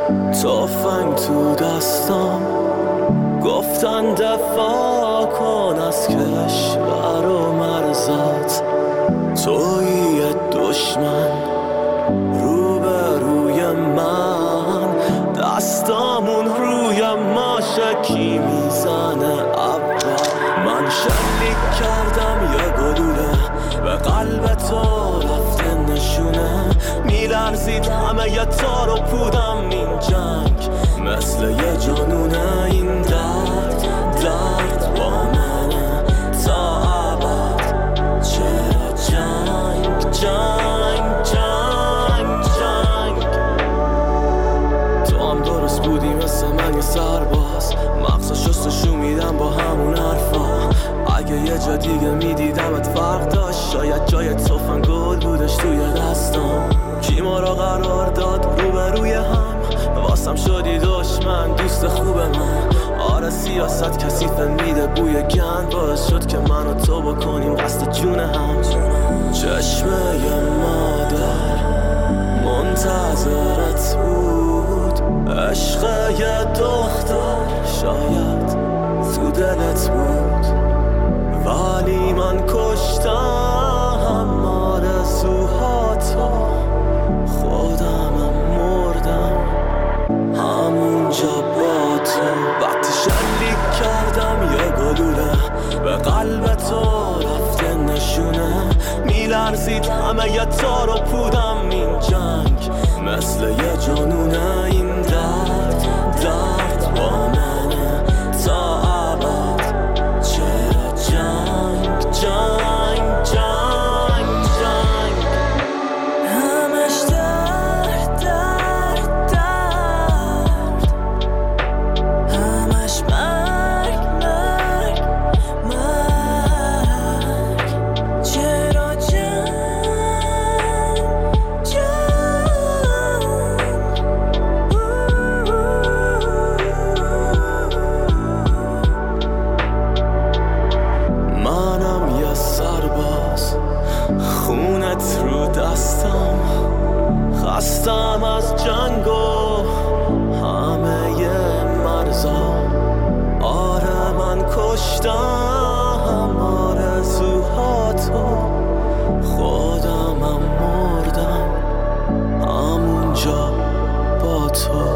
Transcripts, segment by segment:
تفنگ تو دستم گفتن دفاع کن از کشور و مرزت، تویی دشمن روبروی من، دستامون روی ماشکی میزنه ابر. من شلیک کردم یه گلوله به قلب تو رفته نشونه، میلرزید همه ی تار و پودم این جنگ مثل یه جانونه. این درد با منه تا ابد، چرا جنگ جنگ جنگ جنگ. تو هم درست بودی مثل من یه سرباز، مغزا شستشو میدم با همون حرفا. اگه یه جا دیگه میدیدمت فرق داشت، شاید جای تفنگ گل بودش توی دستم. کی ما را قرار داد روبروی هم، واسم شدی دشمن دوست خوب من. آره سیاست کثیفه میده بوی گند، باعث شد که من و تو بکنیم قصد جون هم. چشمه ی مادر منتظرت بود، عشق ی دختر شاید تو دلت بود، ولی من کشتم آرزوهاتو، خودمم مردم همونجا با تو. وقتی شلیک کردم یه گلوله به قلب تو رفته نشونه، میلرزید همه ی تار و پودم این جنگ مثل یه جانونه. این درد با منه تا ابد، چرا جنگ جنگ جنگ جنگ. همش درد درد درد، همش مرگ مرگ مرگ، چرا جنگ جنگ. منم یه سرباز خونت رو دستم، خستم از جنگ و همه ی مرزا. آره من کشتم آرزوهاتو، خودمم مردم همونجا با تو.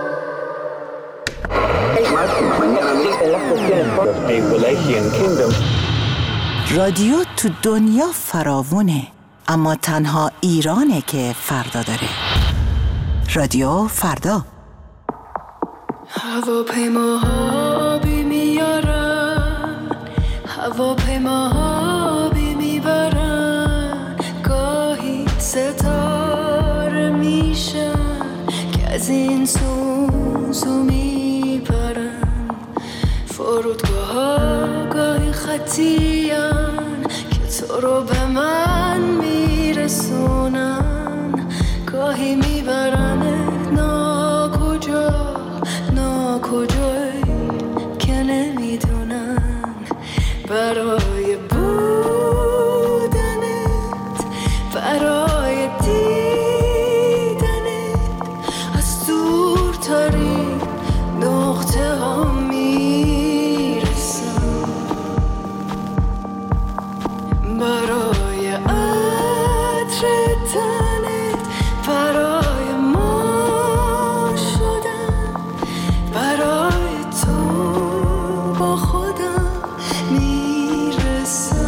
رادیو تو دنیا فراوونه، اما تنها ایرانه که فردا داره. رادیو فردا. هواپیماها بی میارن، هواپیماها بی میبرن، گاهی ستاره میشن که از این سوزو میپرن. فرودگاه ها گاهی خطیان که تو رو به من میرسونن، گاهی میبرن ناکجا ناکجایی که نمیدونن. برای بودنت، برای دیدنت، از دورترین نقطه ها میرسن. برای عطر تنت، برای ما شدن، برای تو با خودم میرسم.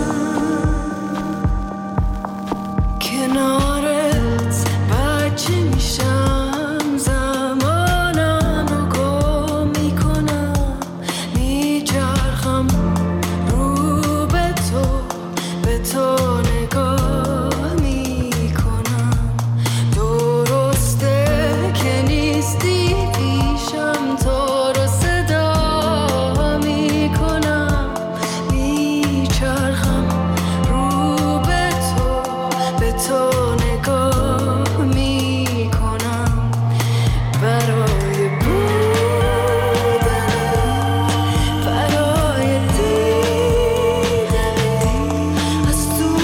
کنارت بچه میشم، زمانم رو گم میکنم، میچرخم رو به تو نگاه میکنم. درسته که نیستی پیشم، تو رو صدا میکنم، میچرخم رو به تو نگاه میکنم. برای بودن، برای دیدن، از تو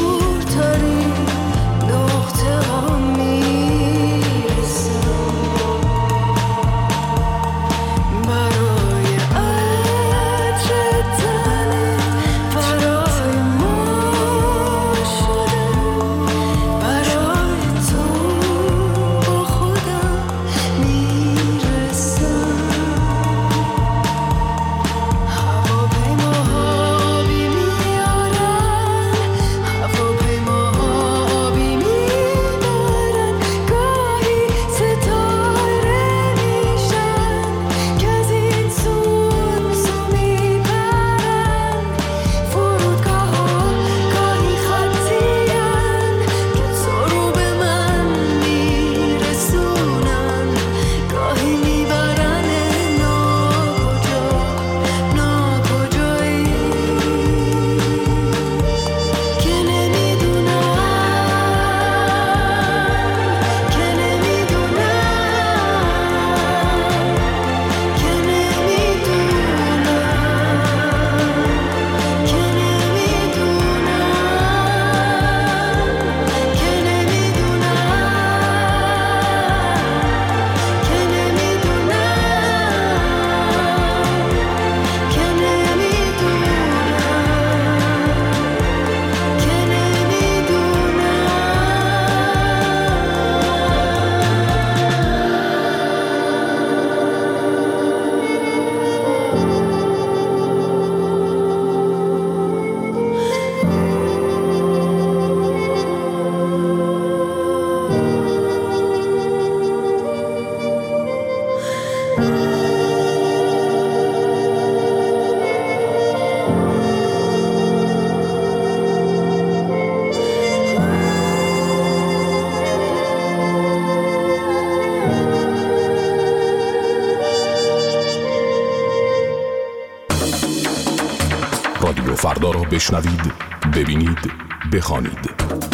رادیو فردا را بشنوید، ببینید، بخوانید.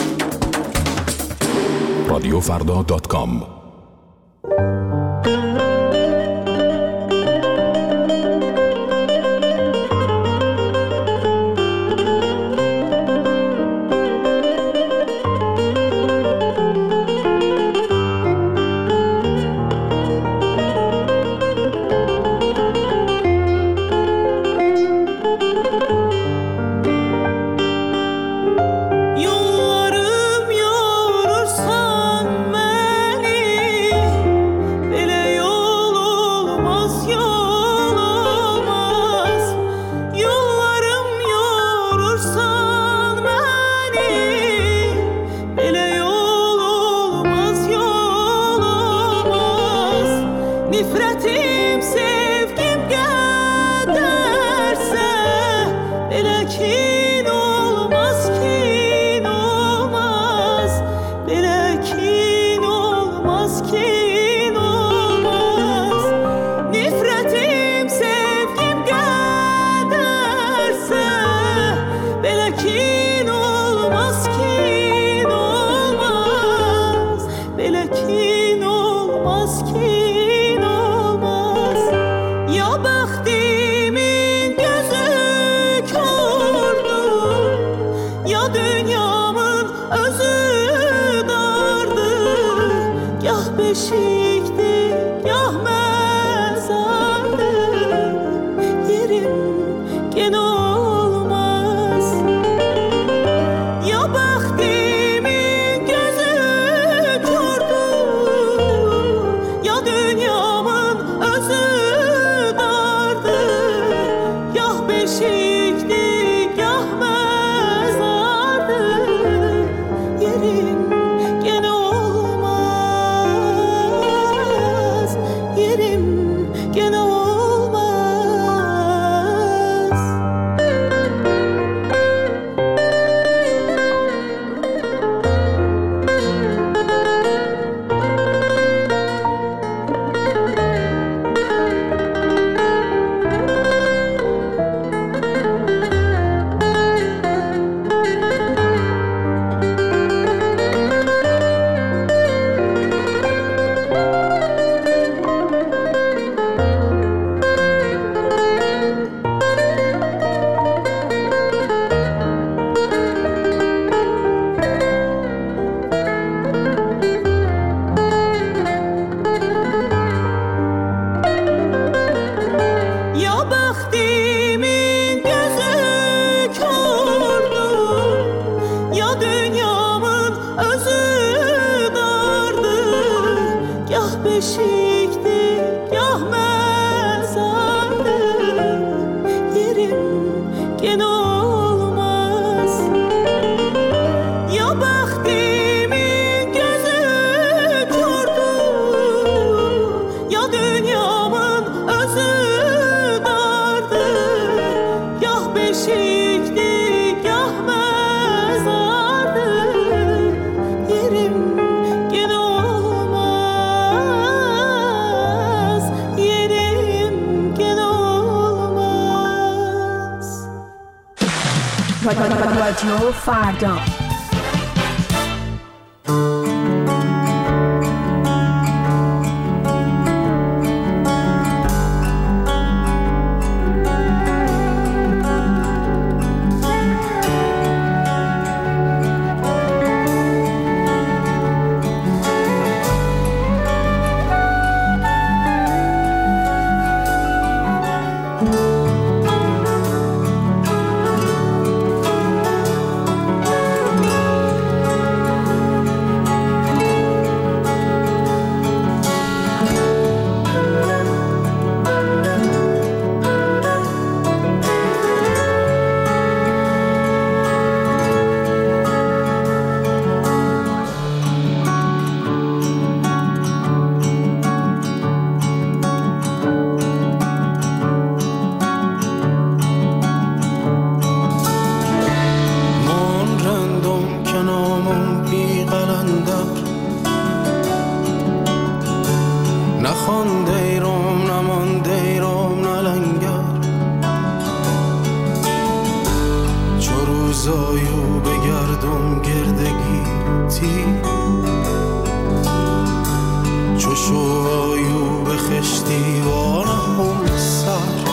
radiofrda.com. رادیو فردا. روزایو بگردم گردگیتی چو شوهایو به خشتی وارم سر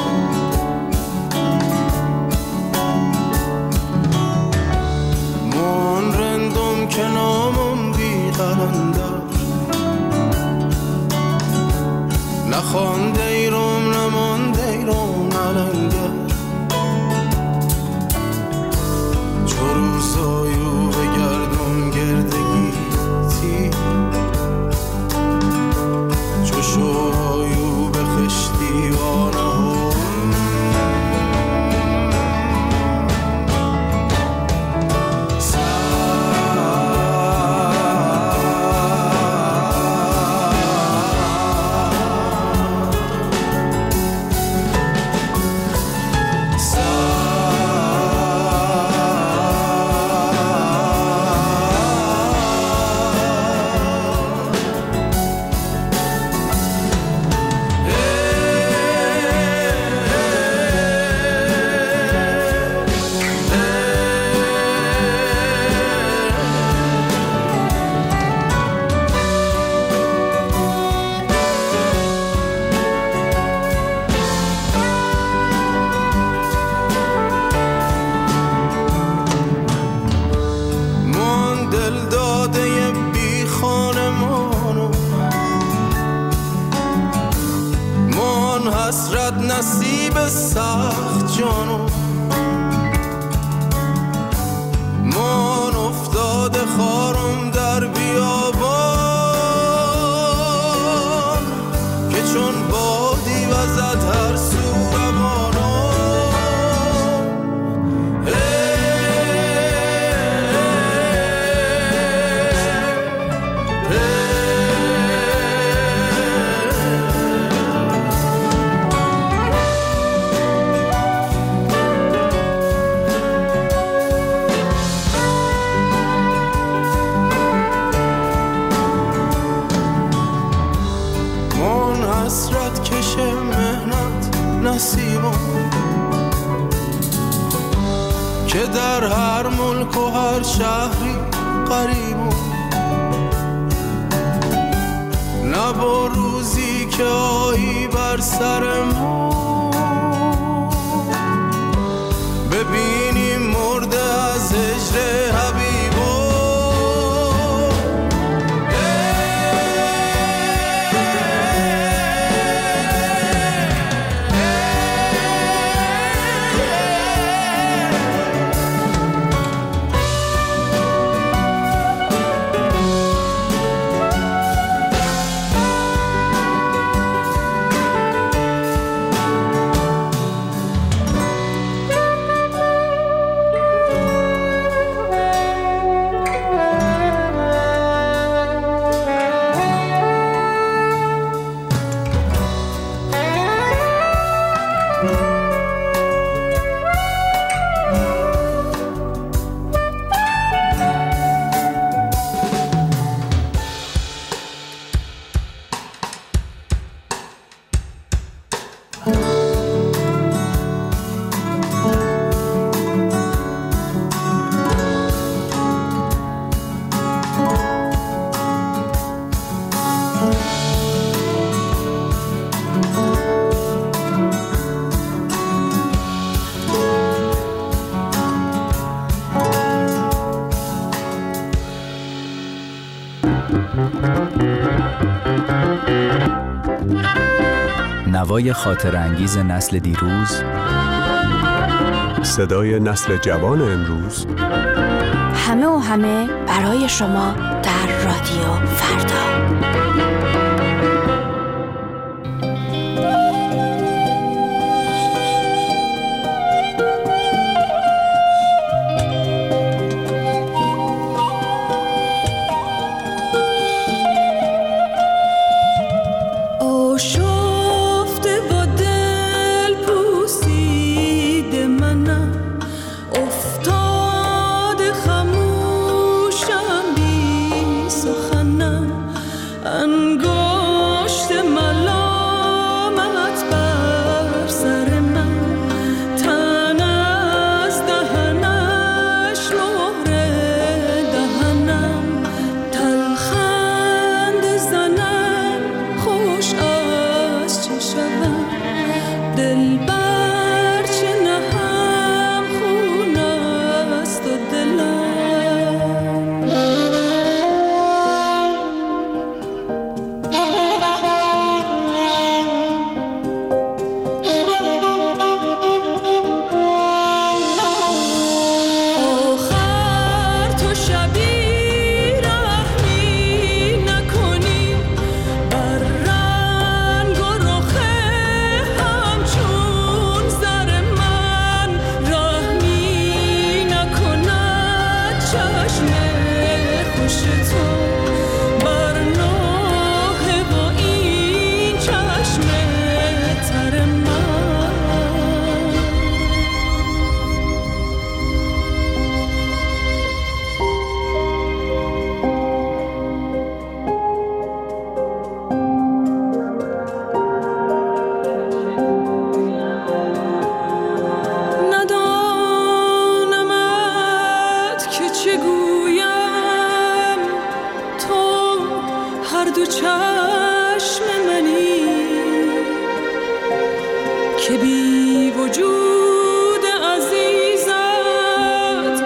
من رندم که نامم بی قلندر نخوانده ایرم نمانده ایرم نلنگر چو روزایو بگردم گردگیتی چو شوهایو به خشتی وانهم نصیب سخت جانو من افتاده خارم در بیابان که چون بادی وزد هر سو روانم حسرت کش مهنت نصیبم که در هر ملک و هر شهری قریبم نه با روزی که آیی بر سر ما ببینیم مرده از هجر حبیبم نوای خاطر انگیز نسل دیروز، صدای نسل جوان امروز، همه و همه برای شما در رادیو فردا. سخنم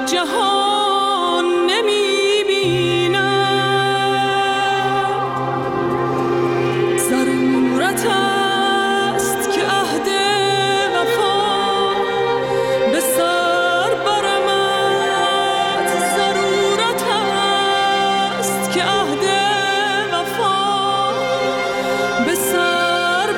جهان نمیبینم، ضرورت است که عهد وفا به سر برمد، ضرورت است که عهد وفا به سر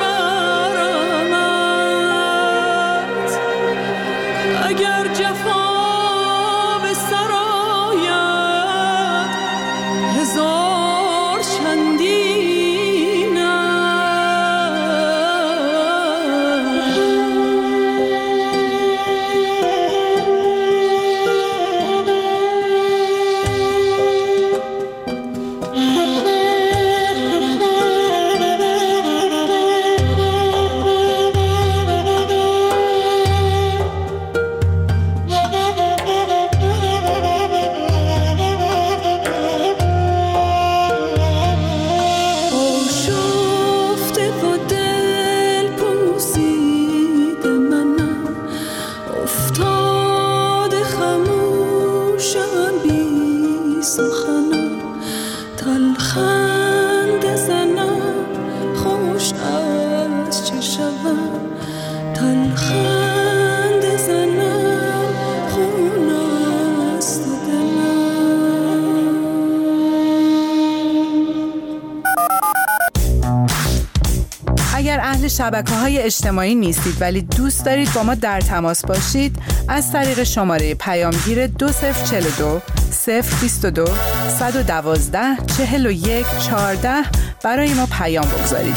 برمد. اگر جفا به سر آید هزار چندین آشفته و دل پوسیده منم، افتاده خموشم بی سخنم، تلخند زنم خوش از چه شوم، تلخند زنم خون است دلم. اگر اهل شبکه‌های اجتماعی نیستید ولی دوست دارید با ما در تماس باشید، از طریق شماره پیامگیر 2042 022 112 41 14 برای ما پیام بگذارید.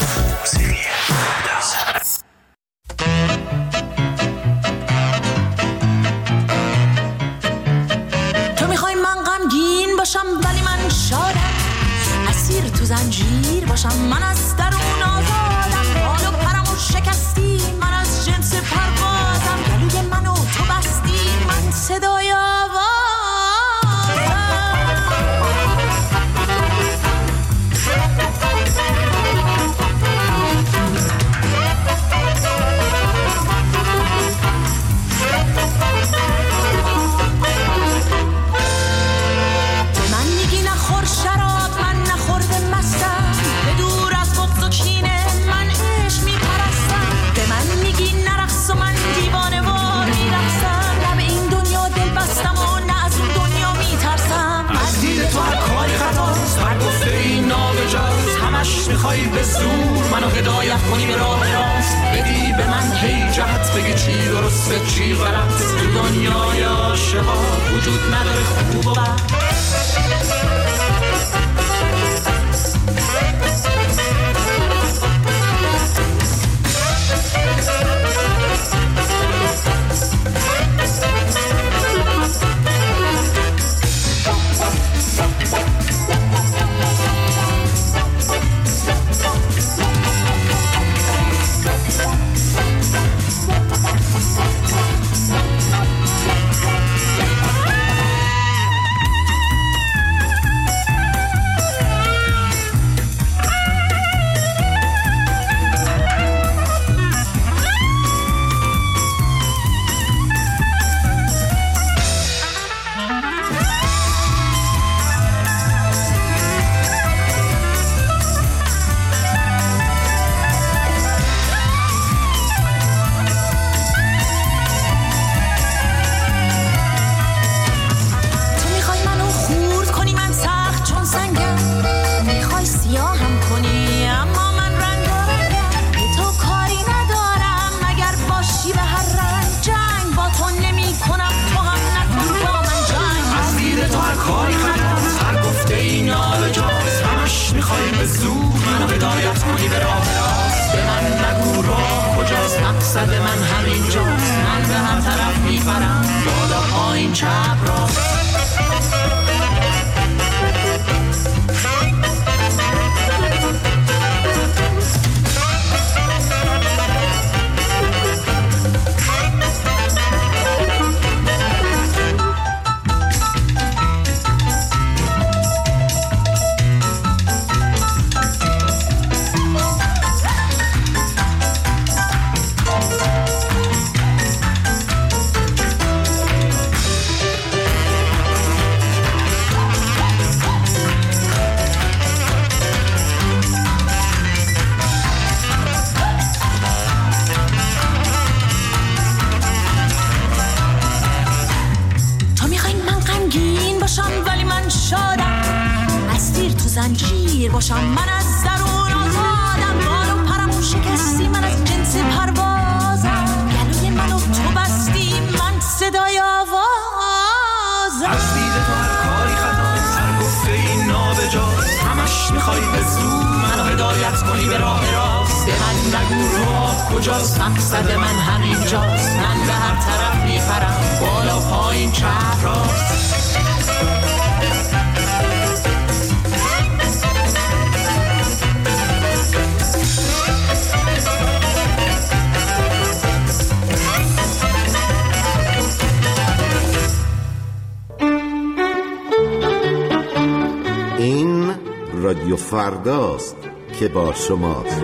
تو میخوای من غمگین باشم ولی من شادم، اسیر تو زنجیر باشم من از درون آزادم، بال و پرمو شکستی من از جنس پروازم، گلوی منو تو بستی من صدای آوازم. به من میگی نخور شراب من نخورده مستم، به دور از بغض و کینه من عشق میپرستم، به من میگی نرقص و من دیوانه وار میرقصم، نه به این دنیا دل بستم و نه از اون دنیا میترسم. از دید تو هر کاری خطاست، هر گفته این نابجاست، همش میخوای به زور منو هدایت کنی به راه راست، بدی به من هی جهت بگی چی درسته چی غلط، تو دنیای عاشقا وجود نداره خوب و بد. میخوای به زور منو هدایت کنی به راه راست، به من نگو راه کجاست، مقصد من همینجاست، من به هر طرف میپرم بالا پایین چپ راست. پیر باشم. من از درون آزادم، بال و پرمو شکستی، من از جنس پروازم. گلوی منو تو بستی، من صدای آوازم. از دید تو هر کاری خطاست، هر گفته این نابجاست. همش میخوای به زور منو هدایت کنی به راه راست. به من نگو راه کجاست، مقصد من همینجاست. من به هر طرف میپرم، بالا پایین چپ راست. این رادیو فرداست که با شماست.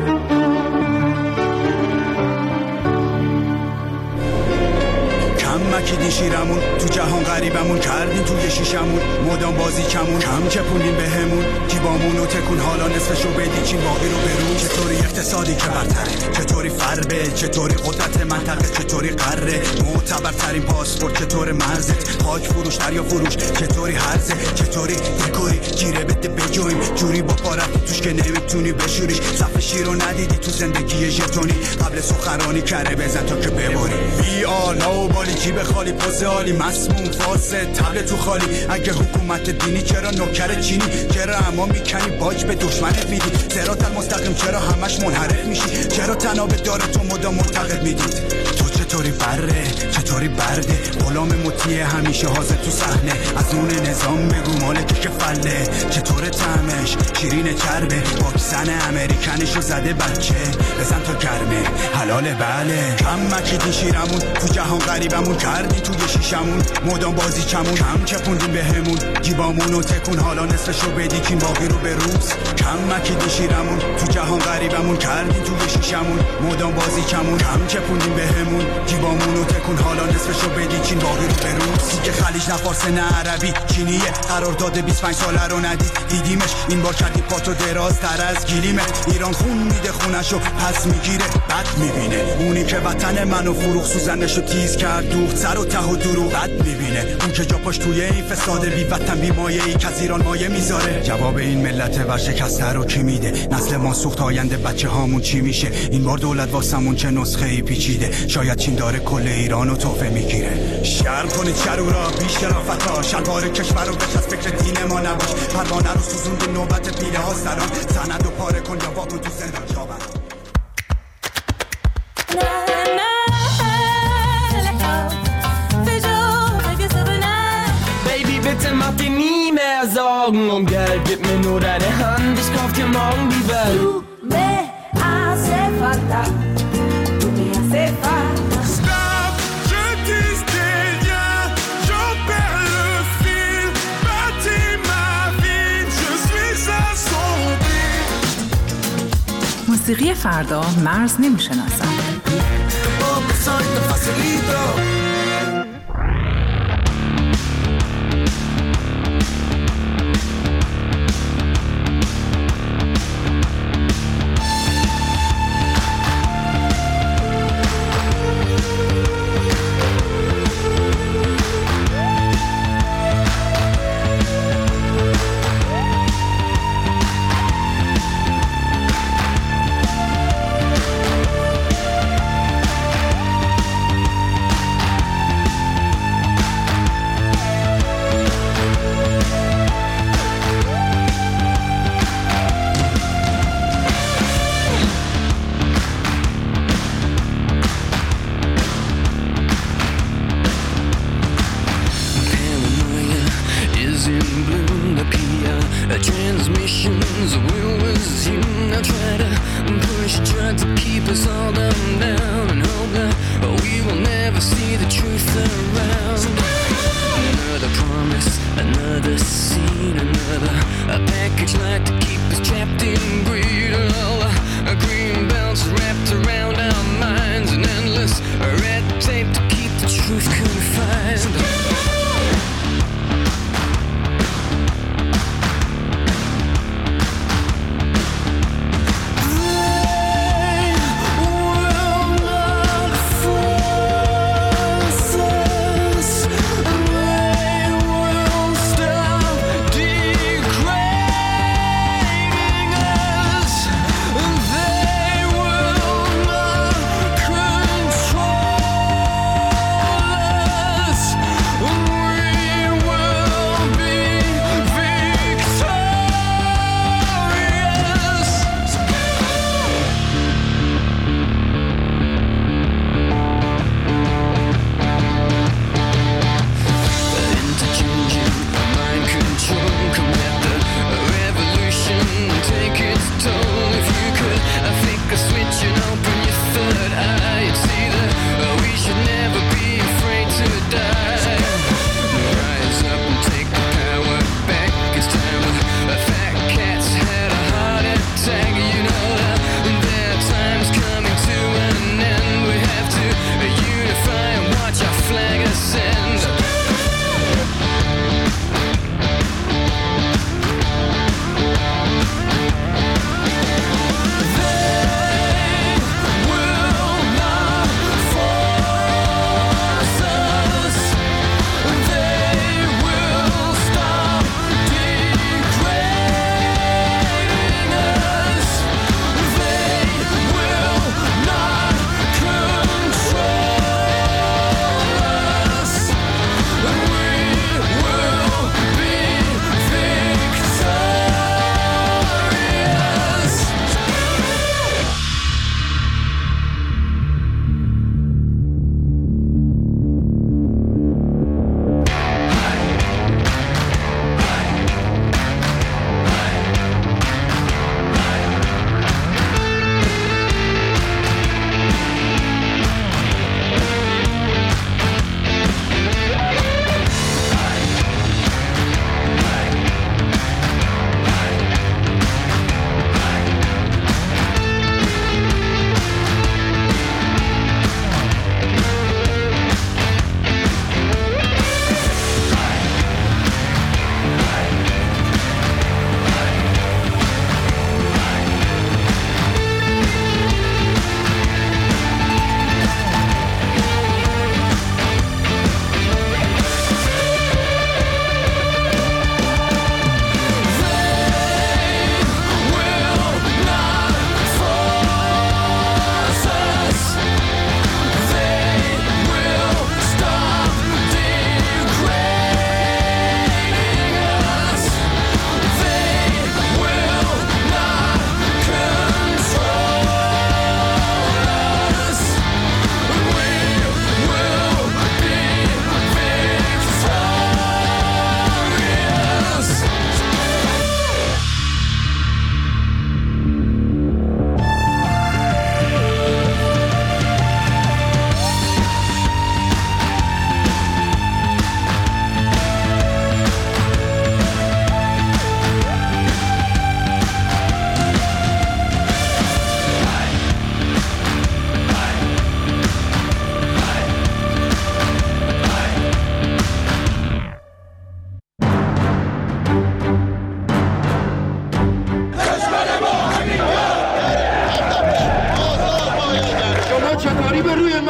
مکیدی شیرمون تو جهان غریبمون کردین توی شیشمون مدام بازی کمون کم چپوندین بهمون جیبامونو تکون حالا نصفشو بدی چین باقی رو برون. چطوری اقتصادی که برتره، چطوری فربه، چطوری قدرت منطقه، چطوری قره معتبرترین پاسپورت، چطور مرزت خاک فروش دریا فروش، چطوری هرزه، چطوری دکوری گیره بده بجویم جوری با پارت توش که نمیتونی بشوریش. صف شیر رو ندیدی تو زندگی ژتونی، قبل سخنرانی کره بزن تا که ببری. بی آلا و بالی جیب خالی پوز عالی مسموم فاسد تبل تو خالی. اگه حکومت دینی چرا نوکر چینی، چرا اما میکنی باج به دشمنت میدی. صراط المستقیم چرا همش منحرف میشی، چرا تناب داره تو مدام معتقد میدید. تو چطوری بره، چطوری برده، غلام مطیع همیشه حاضر تو صحنه. از نون نظام بگو مالک که فله، چطور طعمش شیرین چربه، واکسن امریکنشو زده بچه بزن تا گرمه حلاله. بله کم مکیدی شیرمون تو جهان غریبمون کردی توی شیشمون مدام بازی کمون کم چپوندین بهمون جیبامونو تکون حالا نصفشو بدی کین باقی رو به روز. کم مکیدی شیرمون تو جهان غریبمون کردی توی شیشمون مدام بازی کمون کم چپوندین بهمون جیبامونو تکون حالا نصفشو بدی کین باقی رو به روز. که خلیج نه فارس نه عربی چینیه، قرار داده 25 ساله رو ندید دیدیمش این بار کردی پاتو درازتر از گلیمت. ایران خون میده خونشو پس میگیره بد میبینه، اونی که وطن منو فروخ سوزنشو تیز کرد دوخت سر و ته و دروغ بد میبینه. اون که جا پاش توی این فساد بی وطن بی مایه ای که از ایران مایه میذاره. جواب این ملت ورشکسته رو کی میده، نسل ما سوخت آینده بچه هامون چی میشه. این بار دولت واسمون چه نسخه ای پیچیده، شاید چین داره کل ایرانو تحفه میگیره. شرم کنید شرورا بی شرافتا، شلوار کشور رو بچ از فکر دین ما نباش. پروانه رو سوزوند نوبت پیله ها سلام، سند و پاره کن یا واکن تو زندان جابر. Bitte mach dir nie mehr Sorgen um Geld, gib mir nur deine Hand, ich kauf dir morgen die Welt. Du me hace falta, tu me hace falta. Stop, je disais rien, j'en perds le fil. Bâtis ma vie, je suis assombri. موسیقی فردا مرز نمیشناسد. Transmissions will resume. Now try to push, try to keep us all down and hope that we will never see the truth around. Another promise, another scene, another package like to keep us trapped in greed. Green belts wrapped around our minds, and endless red tape to keep the truth confined.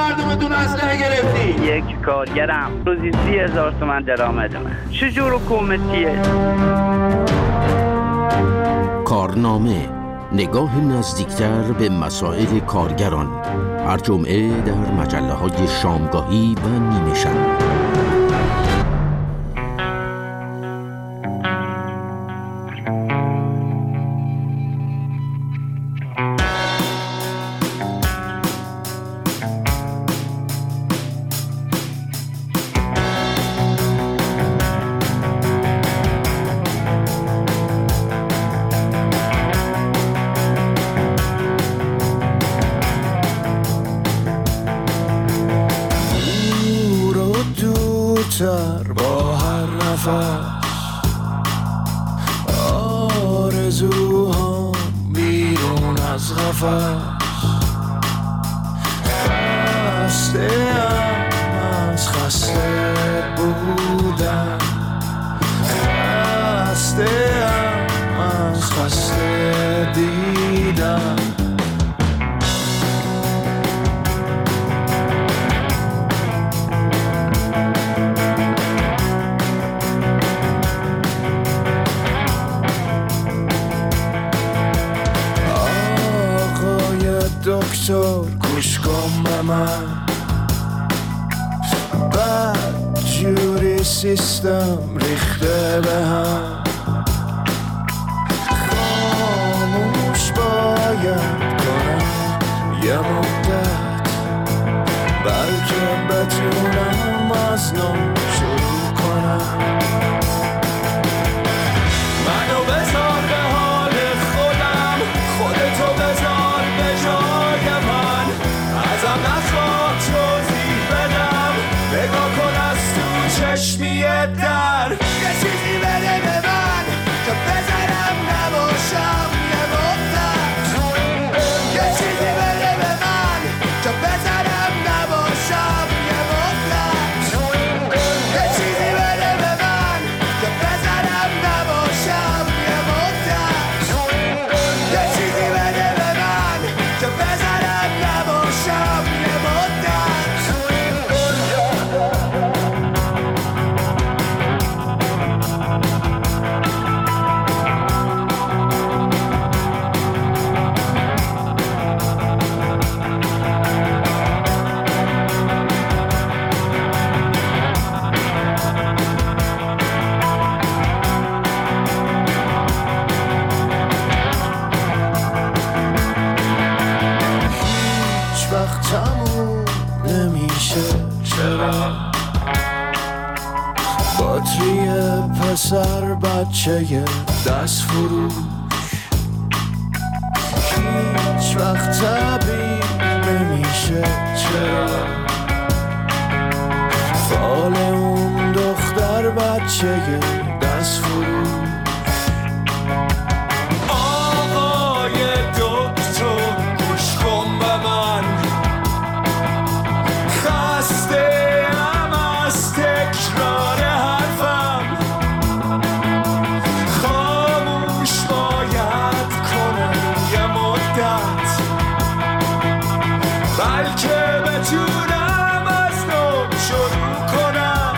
مردمتون اسلحه گرفتی؟ یک کارگرم روزی 30,000 تومان درآمد من. چجور حکومتیه؟ کارنامه، نگاه نزدیکتر به مسائل کارگران، هر جمعه در مجله‌های شامگاهی و نیمه شب. با هر نفس آرزوها بیرون از قفس خسته‌ام از خسته بودن خسته‌ام از خسته دیدن دکتر گوش کن به من بد جوری سیستم ریخته به هم خاموش باید کنم یه مدت بلکه بتونم از نو شروع کنم منو بذار به حال خودم خودتو بذار به جای من ازم نخواه توضیح بدم نگاه کن از تو چشمی در یه چیزی بده به من که بذارم نباشم یه مدت یه چیزی بده به من که بذارم نباشم یه مدت یه چیزی بده به من که بذارم نباشم یه مدت یه چیزی بده به من که بذارم نباشم یه مدت هیچ وقت تموم نمیشه چرا باتری پسر بچه دست فروش هیچ وقت طبیع نمیشه چرا فال اون دختر بچه دست فروش آقای دکتر گوش کن به من خسته‌ام از تکرار حرفم خاموش باید کنم یه مدت بلکه بتونم از نو شروع کنم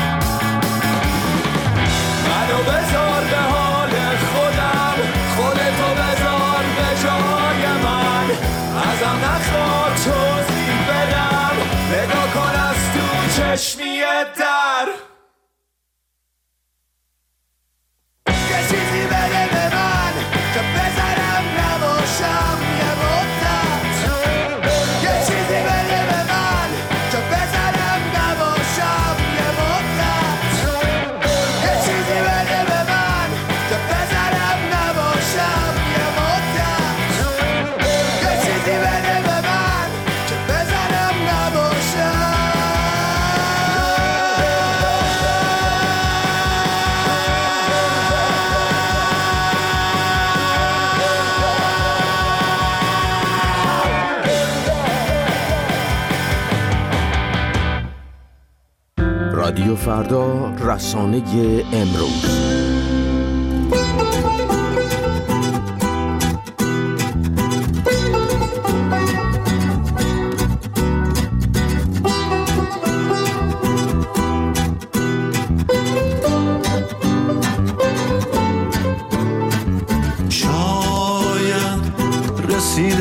منو بذار به حال خودم خودتو بذار به جای من ازم نخواه توضیح بدم نگاه کن از تو چشمی در یه چیزی بده به من که بذارم نباشم یه مدت یه چیزی بده به من که بذارم نباشم یه مدت یه چیزی بده به من که بذارم نباشم یه مدت یه چیزی بده به من که بذارم نباشم رادیو فردا، رسانه امروز.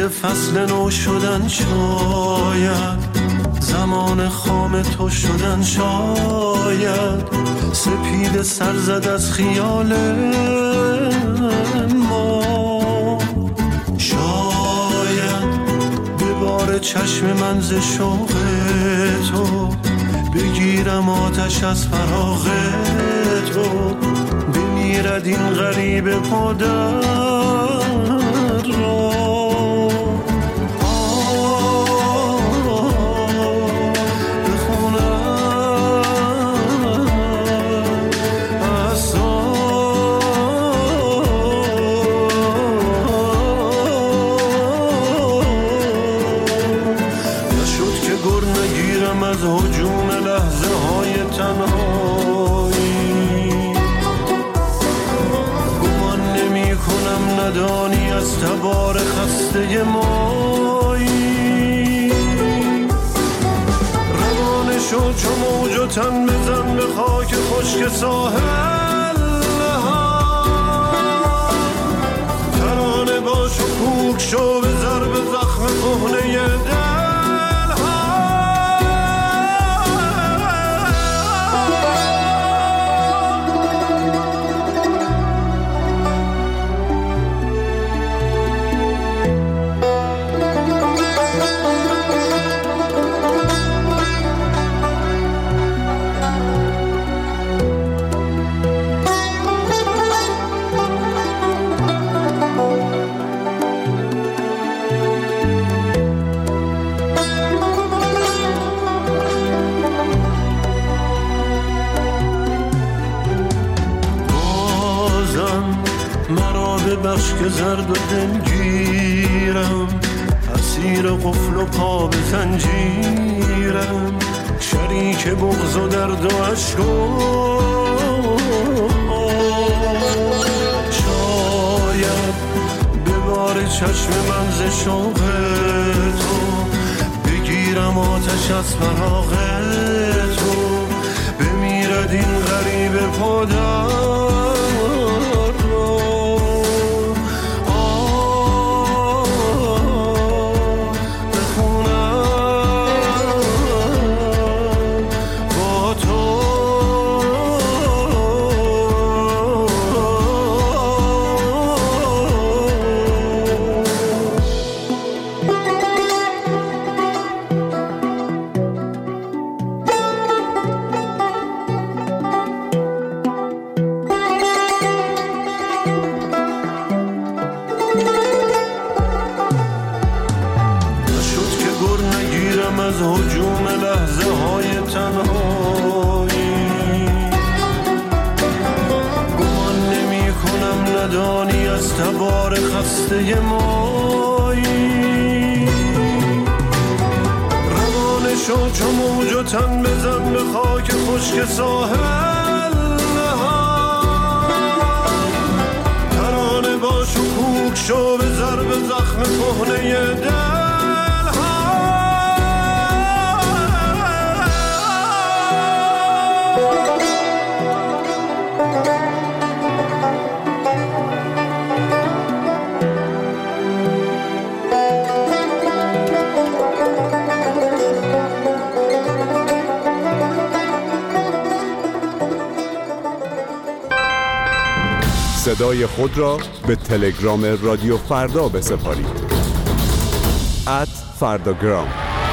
فصل نو شدن شاید، زمان خام تو شدن شاید، سپید سر زد از خیال ما. شاید به بار چشم من ز شوق تو بگیرم آتش از فراق تو، بمیرد این غریب پادر را. ندانی از تبار خسته مایی، روانه شو چو موج و تن بزن به خاک خشک ساحل ها، ترانه باش و کوک شو به ضرب زخم کهنه دل. بخش که زرد و دلگیرم، اسیر قفل و پا به زنجیرم، شریک بغض و درد و عشق و شاید به بار چشم من ز شوق تو بگیرم آتش از فراق تو، بمیرد این غریب پادر. از هجوم لحظه های تنهایی، گمان نمی کنم ندانی از تبار خسته مایی، روانه شو چو موج و تن بزن به خاک خشک ساحل ها، ترانه باش و کوک شو به ضرب زخم کهنه دل. صدای خود را به تلگرام رادیو فردا بسپارید. @فرداگرام.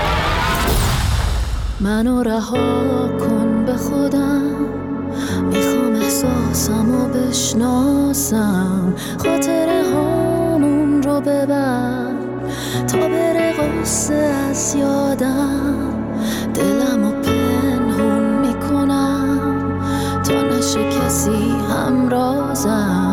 منو رها کن به خودم، میخوام احساسمو بشناسم، خاطره هامون رو ببر تا بره غصه از یادم، دلمو پنهون میکنم تا نشه کسی همرازم.